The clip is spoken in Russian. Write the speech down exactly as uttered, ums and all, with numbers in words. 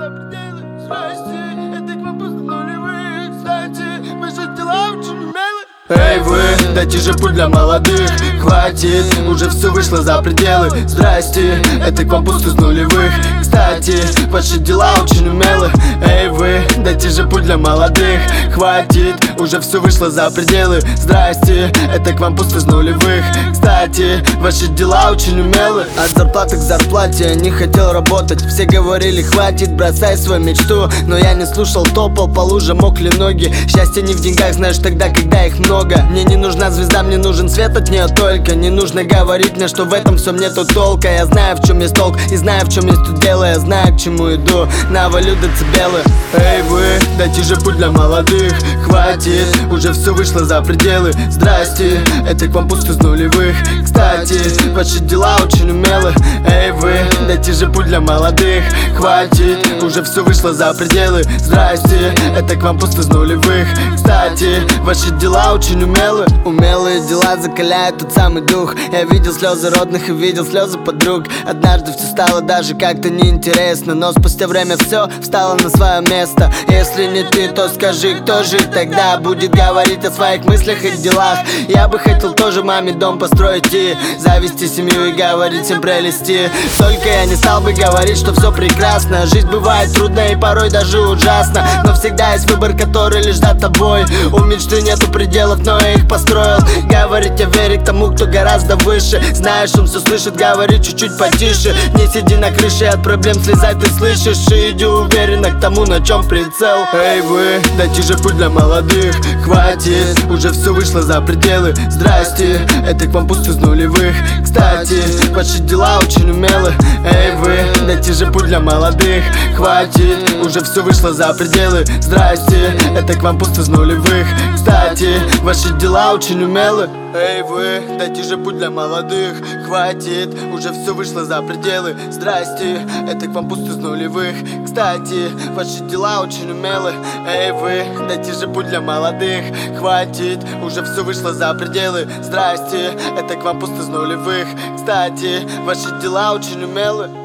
за пределы. Здрасте, это к вам пусто нулевых. Кстати, ваши дела очень умелы. Эй вы, дайте же путь для молодых. Хватит, уже все вышло за пределы. Здрасте, это к вам пусто из нулевых. Кстати, ваши дела очень умелы. Эй вы, дайте же путь для молодых. Хватит, уже все вышло за пределы. Здрасте, это к вам пусто из нулевых. Кстати, ваши дела очень умелы. От зарплаты к зарплате я не хотел работать. Все говорили, хватит, бросай свою мечту. Но я не слушал, топал по лужам, мокли ноги. Счастье не в деньгах, знаешь, тогда, когда их много. Мне не нужна звезда, мне нужен свет от нее только. Не нужно говорить мне, что в этом всем нету толка. Я знаю, в чем есть толк, и знаю, в чем есть тут дело. Я знаю, к чему иду, навалю децибелы. Эй вы, дайте же путь для молодых. Хватит, уже все вышло за пределы. Здрасте, это к вам пусто из нулевых. Кстати, ваши дела очень умелы. Эй вы, дайте же путь для молодых. Хватит, уже все вышло за пределы. Здрасте, это к вам пусто из нулевых. Кстати, ваши дела очень умелы. Умелые дела закаляют тот самый дух. Я видел слезы родных и видел слезы подруг. Однажды все стало даже как-то неинтересно, но спустя время все встало на свое место. Если не ты, то скажи, кто же тогда будет говорить о своих мыслях и делах? Я бы хотел тоже маме дом построить и завести семью и говорить всем пролезти. Только я не стал бы говорить, что все прекрасно. Жизнь бывает трудная и порой даже ужасна, но всегда есть выбор, который лишь за тобой. У мечты нету пределов, но я их построил. Говорить о вере к тому, кто гораздо выше. Знаешь, он все слышит, говори чуть-чуть потише. Не сиди на крыше, от проблем слезай, ты слышишь. И иди уверенно к тому, на чем прицел. Эй вы, дайте же путь для молодых. Хватит, уже все вышло за пределы. Здрасте, это к вам пусто из нулевых. Кстати, ваши дела очень умелы. Эй вы, дайте же путь для молодых. Хватит, уже все вышло за пределы. Здрасте, это к вам пусто из нулевых. Кстати, ваши дела очень умелы. Эй вы, дайте же путь для молодых. Хватит, уже все вышло за пределы. Здрасте, это к вам пусто из нулевых. Кстати, ваши дела очень умелы. Эй вы, дайте же путь для молодых. Хватит, уже все вышло за пределы. Здрасте, это к вам пусто из нулевых. Кстати, ваши дела очень умелы.